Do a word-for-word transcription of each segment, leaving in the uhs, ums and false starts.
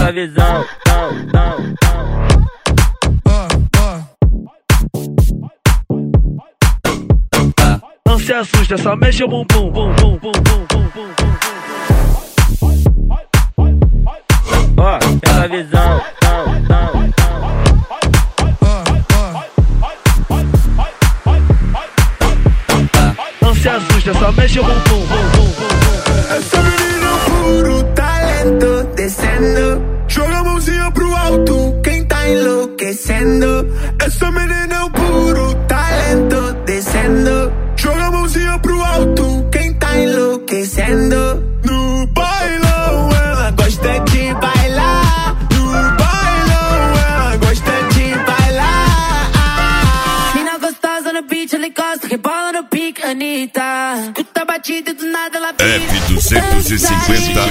pela visão. Não se assusta, só mexe o bumbum, bum, bum, bum, bum, bum, bum. Ó, pela visão. Não se assusta, só mexe o bumbum, bum, bum, bum, bum. Essa menina é um puro talento, descendo. Joga a mãozinha pro alto, quem tá enlouquecendo. Essa menina é um puro talento, descendo. Joga a mãozinha pro alto, quem tá enlouquecendo. No bailão ela gosta de bailar. No bailão ela gosta de bailar. Mina gostosa no beat, ela encosta, rebola no pique, Anitta. Escuta a batida e do nada ela vira F duzentos e cinquenta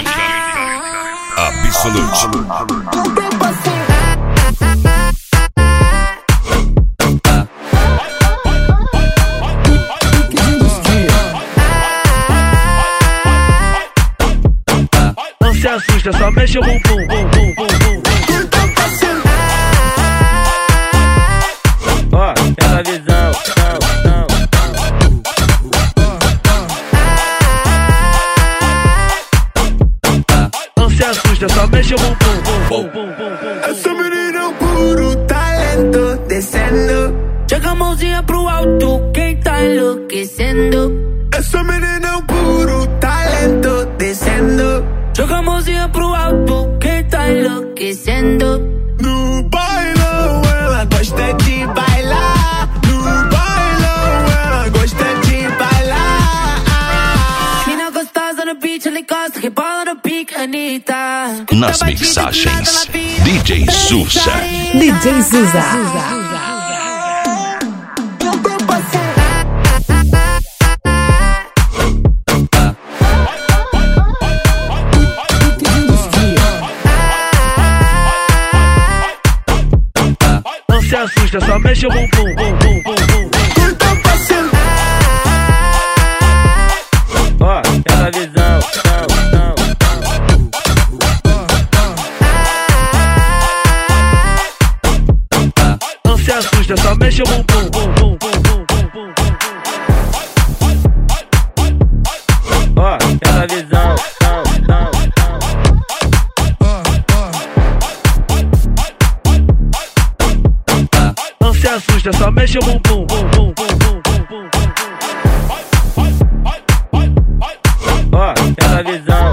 Absolute. Não se assusta, só mexe o bumbum, bum, bum, bum, bum. Ó, pela visão. Não se assusta, só mexe o bumbum, bum, bum, bum, bum. Essa menina é um puro talento, descendo. Joga a mãozinha pro alto, quem tá enlouquecendo. Essa menina é um puro talento, descendo. Joga a mãozinha pro alto, quem tá enlouquecendo. No bailão ela gosta de bailar. No bailão ela gosta de bailar. Mina gostosa no beat, ela encosta, rebola no pique, Anitta. Nas mixagens, D J Zusa. D J Zusa. Não se assusta, só mexe o bumbum, bum, bum, bum, bum, bum. Ó, pela visão. Não se assusta, só mexe o bumbum, bum, bum, bum, bum, bum, bum. Ó, pela visão. Não se assusta, só mexe o bumbum, bum, bum, bum, bum, bum, bum. Ó, pela visão.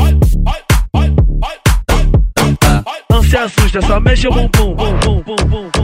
Não se assusta, só mexe o bumbum, bum, bum, bum, bum.